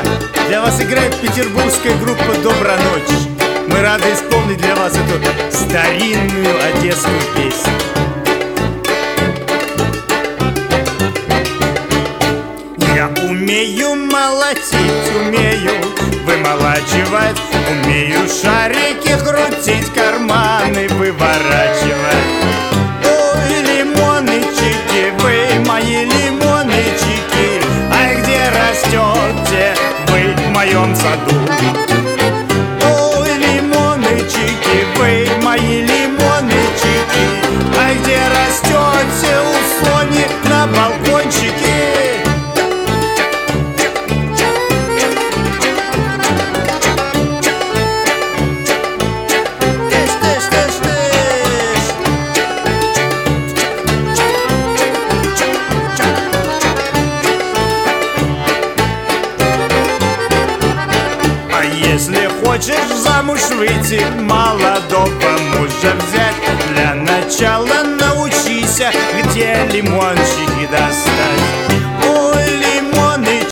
Для вас играет петербургская группа «Добра ночь». Мы рады исполнить для вас эту старинную одесскую песню. Я умею молотить, умею вымолачивать, умею шарики крутить, карманы выворачивать. Ой, лимончики, вы мои лимончики, ай, где растете вы в моем саду? Ой, лимончики, вы мои лимончики, ай, где растете у Сони на балкончике? Если хочешь замуж выйти, молодого мужа взять, для начала научися, где лимончики достать.